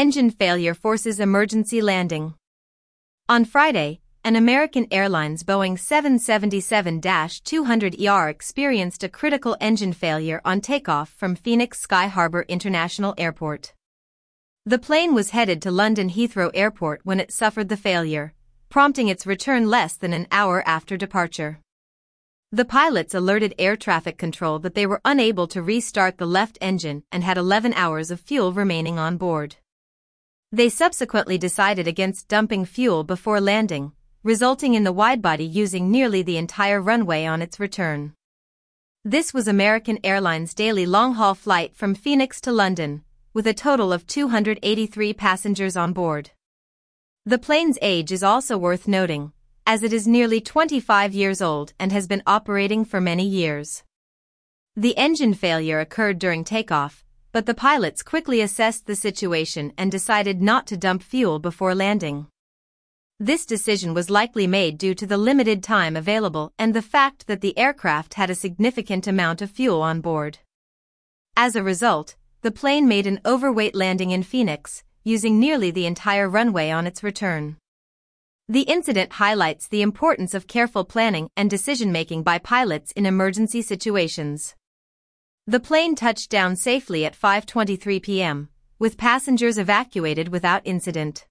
Engine failure forces emergency landing. On Friday, an American Airlines Boeing 777-200ER experienced a critical engine failure on takeoff from Phoenix Sky Harbor International Airport. The plane was headed to London Heathrow Airport when it suffered the failure, prompting its return less than an hour after departure. The pilots alerted air traffic control that they were unable to restart the left engine and had 11 hours of fuel remaining on board. They subsequently decided against dumping fuel before landing, resulting in the widebody using nearly the entire runway on its return. This was American Airlines' daily long-haul flight from Phoenix to London, with a total of 283 passengers on board. The plane's age is also worth noting, as it is nearly 25 years old and has been operating for many years. The engine failure occurred during takeoff, but the pilots quickly assessed the situation and decided not to dump fuel before landing. This decision was likely made due to the limited time available and the fact that the aircraft had a significant amount of fuel on board. As a result, the plane made an overweight landing in Phoenix, using nearly the entire runway on its return. The incident highlights the importance of careful planning and decision-making by pilots in emergency situations. The plane touched down safely at 5:23 p.m., with passengers evacuated without incident.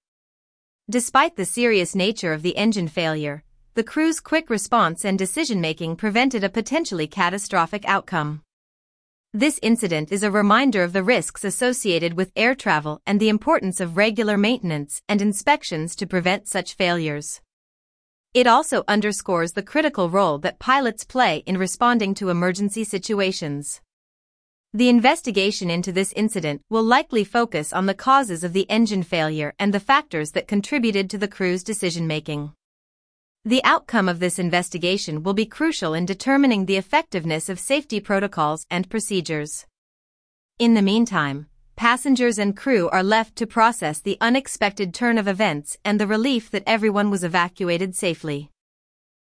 Despite the serious nature of the engine failure, the crew's quick response and decision-making prevented a potentially catastrophic outcome. This incident is a reminder of the risks associated with air travel and the importance of regular maintenance and inspections to prevent such failures. It also underscores the critical role that pilots play in responding to emergency situations. The investigation into this incident will likely focus on the causes of the engine failure and the factors that contributed to the crew's decision-making. The outcome of this investigation will be crucial in determining the effectiveness of safety protocols and procedures. In the meantime, passengers and crew are left to process the unexpected turn of events and the relief that everyone was evacuated safely.